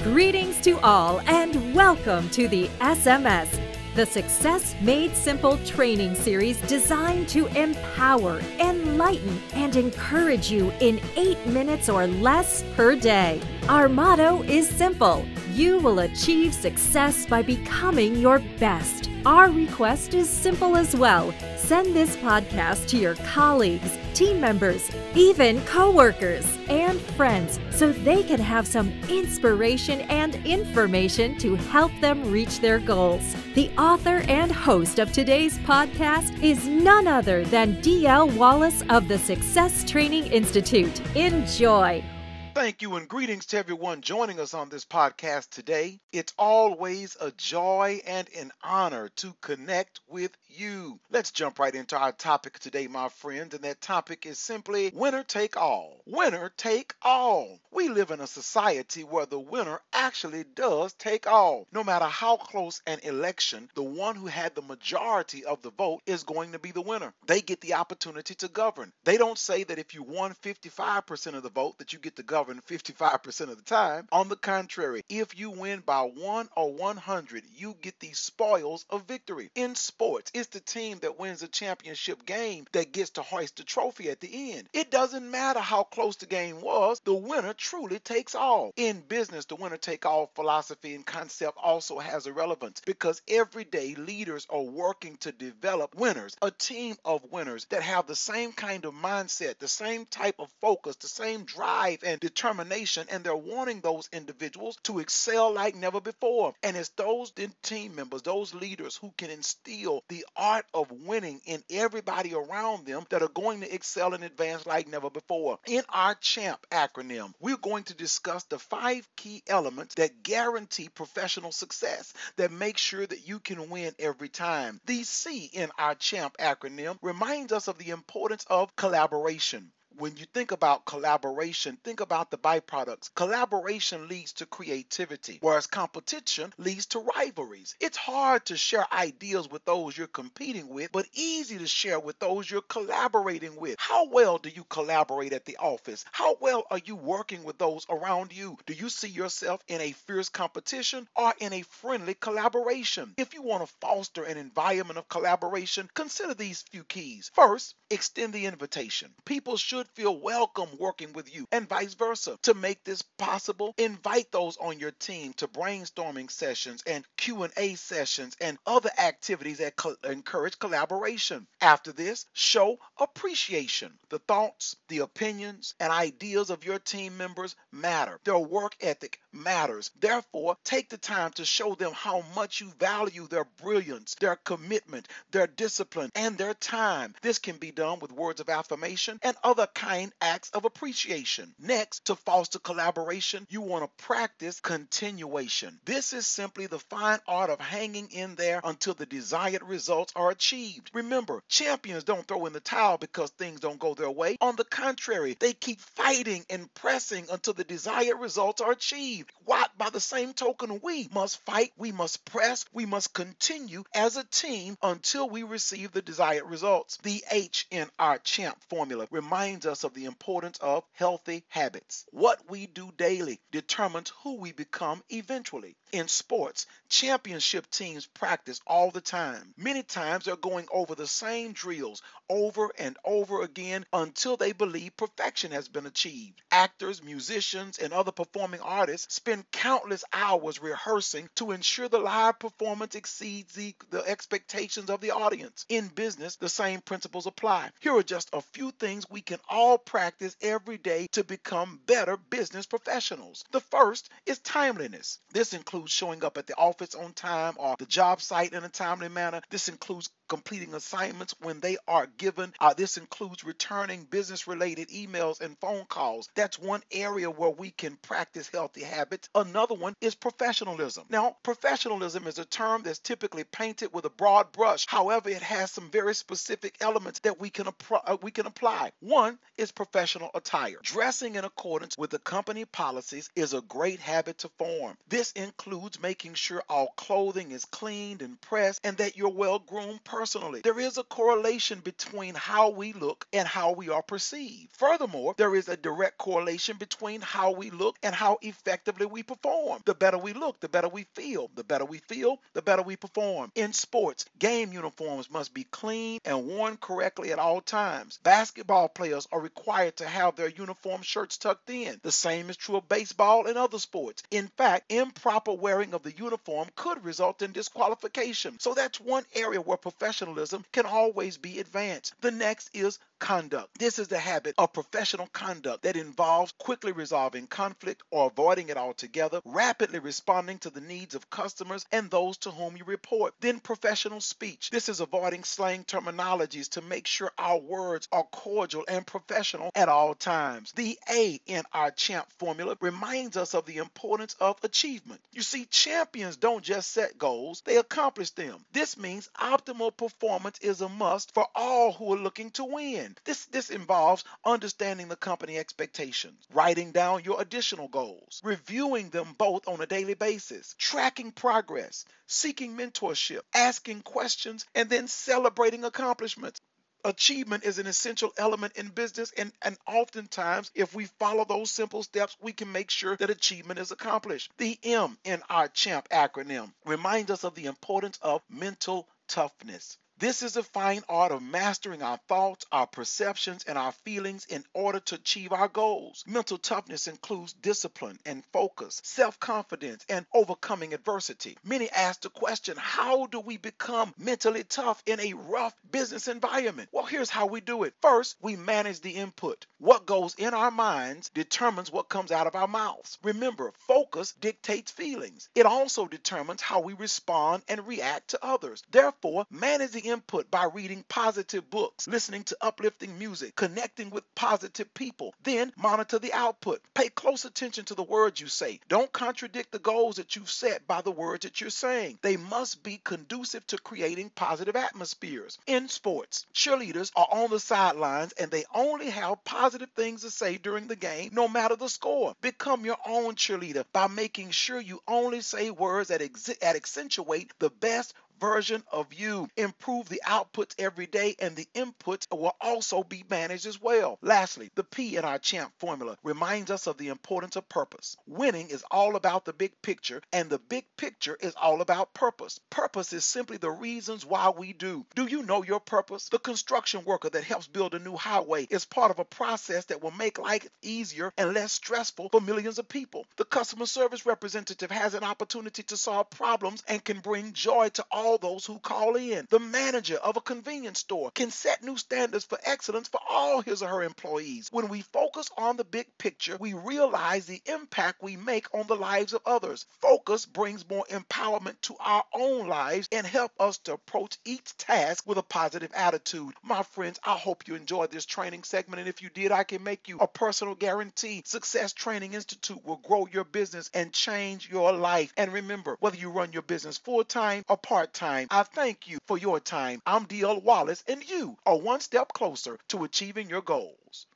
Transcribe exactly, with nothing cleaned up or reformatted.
Greetings to all and welcome to the S M S, the Success Made Simple training series designed to empower, enlighten, and encourage you in eight minutes or less per day. Our motto is simple: you will achieve success by becoming your best. Our request is simple as well. Send this podcast to your colleagues, team members, even coworkers, and friends so they can have some inspiration and information to help them reach their goals. The author and host of today's podcast is none other than D L Wallace of the Success Training Institute. Enjoy. Thank you and greetings to everyone joining us on this podcast today. It's always a joy and an honor to connect with you. Let's jump right into our topic today, my friends, and that topic is simply winner take all. Winner take all. We live in a society where the winner actually does take all. No matter how close an election, the one who had the majority of the vote is going to be the winner. They get the opportunity to govern. They don't say that if you won fifty-five percent of the vote that you get to govern fifty-five percent of the time. On the contrary, if you win by one or one hundred, you get the spoils of victory. In sports, it's the team that wins a championship game that gets to hoist the trophy at the end. It doesn't matter how close the game was, the winner truly takes all. In business, the winner take all philosophy and concept also has a relevance because every day leaders are working to develop winners, a team of winners that have the same kind of mindset, the same type of focus, the same drive and determination, and they're wanting those individuals to excel like never before. And it's those team members, those leaders who can instill the art of winning in everybody around them that are going to excel and advance like never before. In our CHAMP acronym, we're going to discuss the five key elements that guarantee professional success, that make sure that you can win every time. The C in our CHAMP acronym reminds us of the importance of collaboration. When you think about collaboration, think about the byproducts. Collaboration leads to creativity, whereas competition leads to rivalries. It's hard to share ideas with those you're competing with, but easy to share with those you're collaborating with. How well do you collaborate at the office? How well are you working with those around you? Do you see yourself in a fierce competition or in a friendly collaboration? If you want to foster an environment of collaboration, consider these few keys. First, extend the invitation. People should feel welcome working with you and vice versa. To make this possible, invite those on your team to brainstorming sessions and Q and A sessions and other activities that co- encourage collaboration. After this, show appreciation. The thoughts, the opinions, and ideas of your team members matter. Their work ethic matters. Therefore, take the time to show them how much you value their brilliance, their commitment, their discipline, and their time. This can be done with words of affirmation and other kind acts of appreciation. Next, to foster collaboration, you want to practice continuation. This is simply the fine art of hanging in there until the desired results are achieved. Remember, champions don't throw in the towel because things don't go their way. On the contrary, they keep fighting and pressing until the desired results are achieved. Why? By the same token, we must fight, we must press, we must continue as a team until we receive the desired results. The H in our CHAMP formula reminds us of the importance of healthy habits. What we do daily determines who we become eventually. In sports, championship teams practice all the time. Many times they're going over the same drills over and over again until they believe perfection has been achieved. Actors, musicians, and other performing artists spend countless hours rehearsing to ensure the live performance exceeds the, the expectations of the audience. In business, the same principles apply. Here are just a few things we can all practice every day to become better business professionals. The first is timeliness. This includes showing up at the office on time or the job site in a timely manner. This includes completing assignments when they are given. Uh, this includes returning business-related emails and phone calls. That's one area where we can practice healthy habits. Another one is professionalism. Now, professionalism is a term that's typically painted with a broad brush. However, it has some very specific elements that we can, uh, we can apply. One is professional attire. Dressing in accordance with the company policies is a great habit to form. This includes making sure all clothing is cleaned and pressed and that you're well-groomed personally. personally. There is a correlation between how we look and how we are perceived. Furthermore, there is a direct correlation between how we look and how effectively we perform. The better we look, the better we feel. The better we feel, the better we perform. In sports, game uniforms must be clean and worn correctly at all times. Basketball players are required to have their uniform shirts tucked in. The same is true of baseball and other sports. In fact, improper wearing of the uniform could result in disqualification. So that's one area where professionalism can always be advanced. The next is conduct. This is the habit of professional conduct that involves quickly resolving conflict or avoiding it altogether, rapidly responding to the needs of customers and those to whom you report. Then professional speech. This is avoiding slang terminologies to make sure our words are cordial and professional at all times. The A in our CHAMP formula reminds us of the importance of achievement. You see, champions don't just set goals, they accomplish them. This means optimal performance is a must for all who are looking to win. This, this involves understanding the company expectations, writing down your additional goals, reviewing them both on a daily basis, tracking progress, seeking mentorship, asking questions, and then celebrating accomplishments. Achievement is an essential element in business, and, and oftentimes, if we follow those simple steps, we can make sure that achievement is accomplished. The M in our CHAMP acronym reminds us of the importance of mental toughness. This is a fine art of mastering our thoughts, our perceptions, and our feelings in order to achieve our goals. Mental toughness includes discipline and focus, self-confidence, and overcoming adversity. Many ask the question, how do we become mentally tough in a rough business environment? Well, here's how we do it. First, we manage the input. What goes in our minds determines what comes out of our mouths. Remember, focus dictates feelings. It also determines how we respond and react to others. Therefore, manage the input by reading positive books, listening to uplifting music, connecting with positive people. Then monitor the output. Pay close attention to the words you say. Don't contradict the goals that you've set by the words that you're saying. They must be conducive to creating positive atmospheres. In sports, cheerleaders are on the sidelines and they only have positive things to say during the game, no matter the score. Become your own cheerleader by making sure you only say words that, ex- that accentuate the best version of you. Improve the outputs every day, and the inputs will also be managed as well. Lastly, the P in our CHAMP formula reminds us of the importance of purpose. Winning is all about the big picture, and the big picture is all about purpose. Purpose is simply the reasons why we do. Do you know your purpose? The construction worker that helps build a new highway is part of a process that will make life easier and less stressful for millions of people. The customer service representative has an opportunity to solve problems and can bring joy to all those who call in. The manager of a convenience store can set new standards for excellence for all his or her employees. When we focus on the big picture, we realize the impact we make on the lives of others. Focus brings more empowerment to our own lives and help us to approach each task with a positive attitude. My friends, I hope you enjoyed this training segment, and if you did, I can make you a personal guarantee. Success Training Institute will grow your business and change your life. And remember, whether you run your business full-time or part-time, I thank you for your time. I'm D L Wallace, and you are one step closer to achieving your goals.